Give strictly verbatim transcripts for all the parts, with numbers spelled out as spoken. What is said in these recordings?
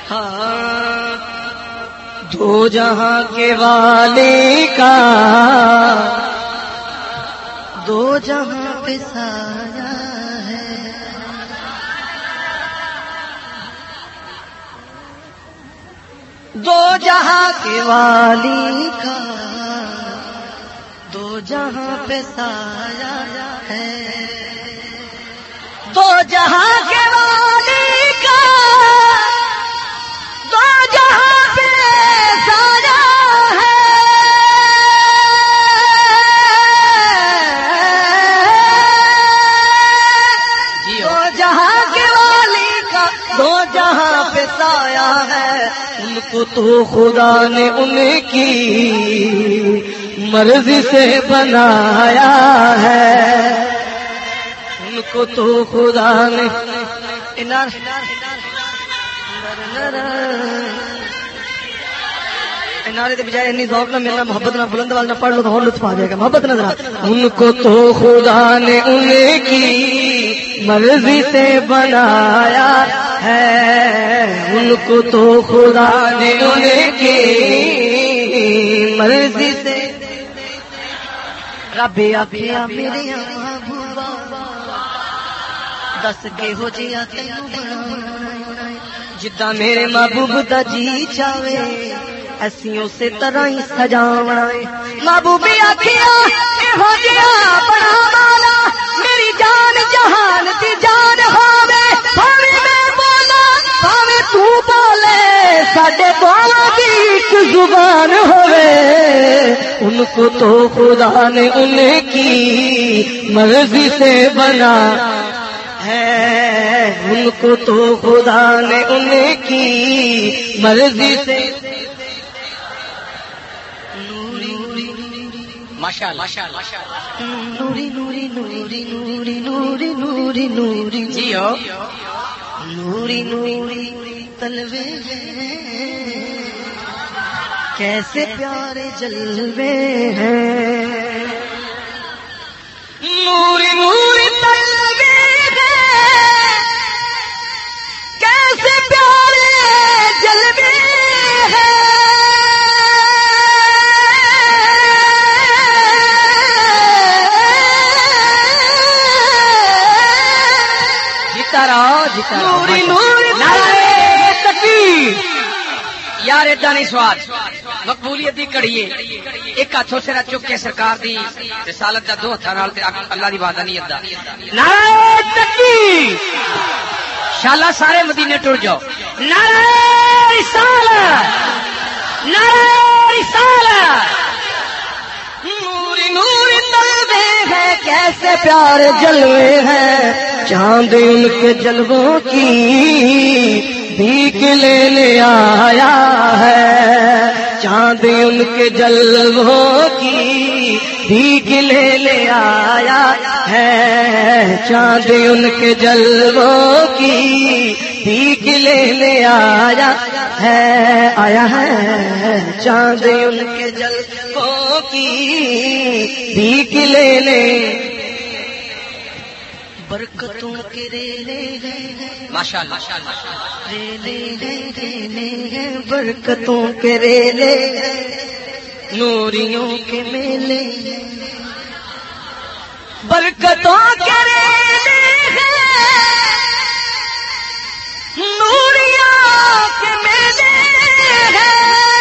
ہاں دو جہاں کے والے کا دو جہاں پہ سایہ ہے، دو جہاں کے والی کا دو جہاں پہ سایہ ہے، دو جہاں کے والی کا دو جہاں پہ سایہ ہے، دو جہاں کے والی کا دو جہاں پہ سایہ ہے، ان کو تو خدا نے ان کی مرضی سے بنایا ہے، ان کو تو خدا نے نعرے کے بجائے انی ذوق نہ ملنا، محبت نہ بلند آواز نہ پڑھ لو تو اور لطف آ جائے گا، محبت نظر آ۔ ان کو تو خدا نے ان کی مرضی سے بنایا ہے، ان کو تو خدا نے ان کی مرضی سے رب آکھیا میرے محبوبا دس کے ہو جیا تینوں بنا جداں میرے محبوب دا جی چاہے ایسی اسی طرح ہی سجاونا، محبوبی آکھیا ہو جیا بنا والا میری جان جہان دی جان ہوے، بھاویں میں بولا بھاویں تو بولے ساڈے دونوں دی ایک زبان ہوے، ان کو تو خدا نے ان کی مرضی سے بنا ہے، ان کو تو خدا نے ان کی مرضی سے ماشاءاللہ نوری نوری نوری نوری نوری نوری نوری جی ہو نوری نوری تلوے کیسے پیارے جلوے ہیں، نوری نوری تلوے کیسے پیارے جلوے ہیں، نوری نوری نعرہ تکبیر یار ایڈا نہیں سواد مقبولیت دی کڑیے ایک ہاتھوں سے چک کے سرکار دی رسالت دا دو ہتھاں نال تے اللہ دی وحدانیت دا نعرہ تکبیر، شالا سارے مدینے ٹر جاؤ، نعرہ رسالت نعرہ رسالت، نوری نوری تلوے ہیں کیسے پیارے جلوے ہیں، چاند ان کے جلووں کی بھیک لینے آیا ہے، چاند ان کے جلووں کی بھیک لینے آیا ہے، چاند ان کے جلووں کی بھیک لینے آیا ہے، آیا ہے چاند ان کے جلووں کی بھیک لینے، برکتوں کے ریلے ہیں ماشاءاللہ ریلے ہیں ریلے ہیں برکتوں کے ریلے ہیں، نوریوں کے میلے ہیں برکتوں کے ریلے ہیں، نوریوں کے میلے ہیں،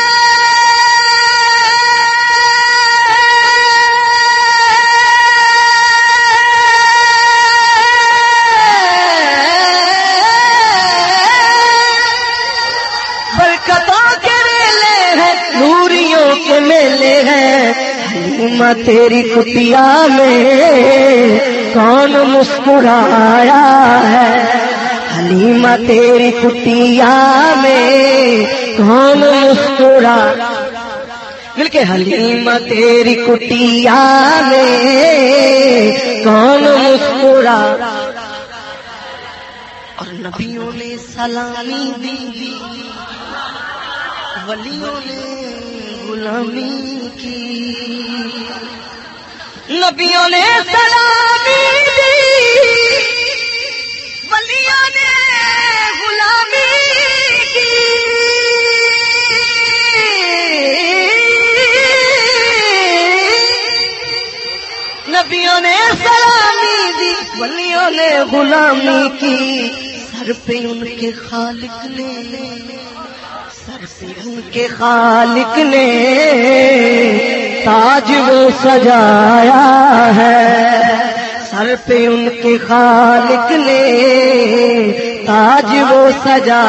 میلے ہیں، حلیمہ تیری کٹیا میں کون مسکرایا ہے، حلیمہ تیری کٹیا میں کون مسکرا، مل کے حلیمہ تیری کٹیا میں کون مسکرا، اور نبیوں نے سلامی دی ولیوں نے غلامی کی، نبیوں نے سلامی دی ولیوں نے غلامی کی، نبیوں نے سلامی دی ولیوں نے غلامی کی سر پہ ان کے خالق نے سر پہ ان کے خالق نے تاج وہ سجایا ہے سر پہ ان کے خالق نے تاج وہ سجا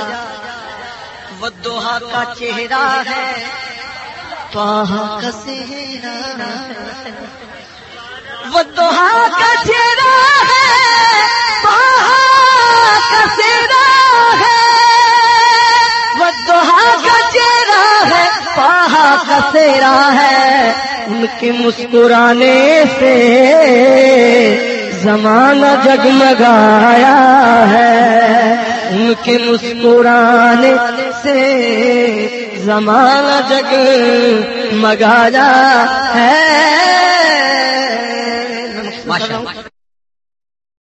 والضحیٰ کا چہرہ ہے طٰہٰ کا صحرا والضحیٰ کا چہرہ ہے طٰہٰ کا صحرا ہے والضحیٰ کا چہرہ ہے طٰہٰ کا صحرا ہے ان کے مسکرانے سے زمانہ جگمگایا ہے ان کے مسکرانے سے زمانہ جگمگایا ہے